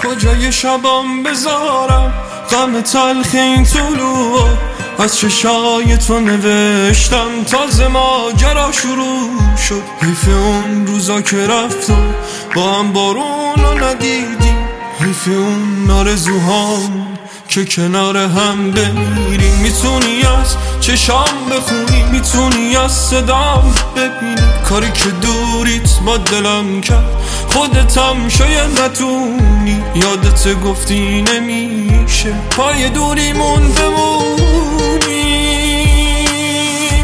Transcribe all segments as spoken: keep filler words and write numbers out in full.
کجای شبام بذارم غم تلخ این طلوع از چشای تو نوشتم تازه ماجرا شروع شد. حیف اون روزا که رفتم با هم بارونو ندیدیم، حیف اون آرزوهام که کنار هم بمیریم. میتونی از چشام بخونی، میتونی از صدام ببینی، کاری که دوریت با دلم کرد خودتم شاید نتونی. یادت گفتی نمیشه پای دوریمون بمونیم.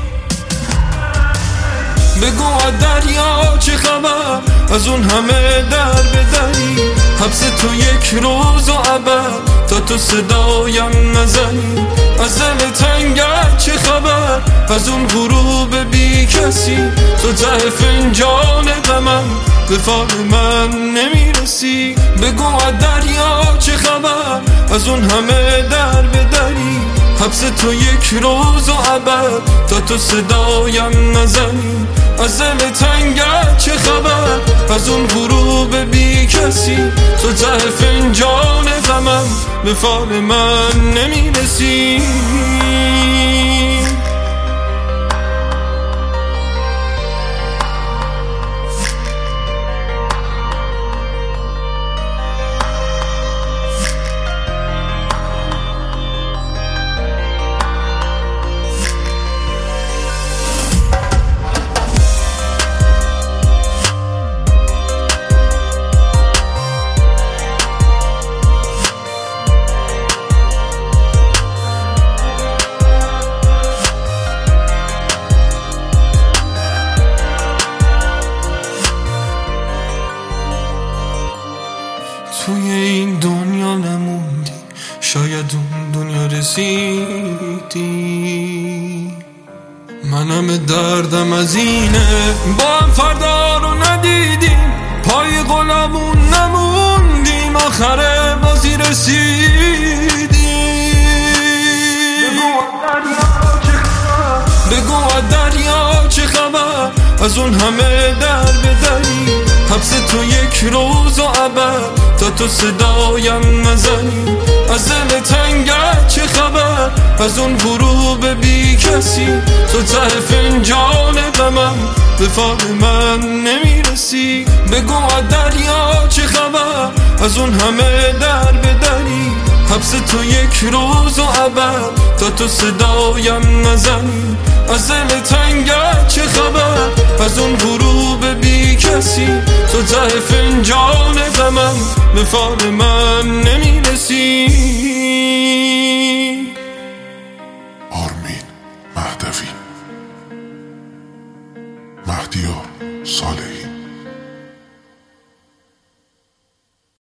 بگو از دریا چه خبر، از اون همه در بدری، حبس تو یک روز و ابد تا تو صدایم نزنی. از دل تنگت چه خبر، از اون غروب بی کسی، تو ته فنجان غمم به فال من نمیرسی. بگو از دریا چه خبر، از اون همه در بدری، حبس تو یک روز و ابد تا تو صدایم نزنی. از دل تنگت چه خبر، از اون غروب بی کسی، تو ته فنجان غمم به فال من نمیرسی. توی این دنیا نموندی، شاید اون دنیا رسیدی. منم دردم از اینه با هم فردا رو ندیدیم، پای قلمون نموندیم، آخر بازی رسیدیم. بگو از دریا چه خبر، از اون همه در بدری، حبس تو یک روز و ابد تا تو صدایم نزنی. از دل تنگت چه خبر، از اون غروب بی کسی، تو ته فنجان غمم به فال من نمیرسی. بگو از دریا چه خبر، از اون همه در بدری، حبس تو یک روز و ابد تا تو صدایم نزنی. از دل تنگت چه خبر، از اون غروب بی کسی، تو ته فنجان غمم به فال من نمیرسی. آرمین مهدوی، مهدیار صالحی.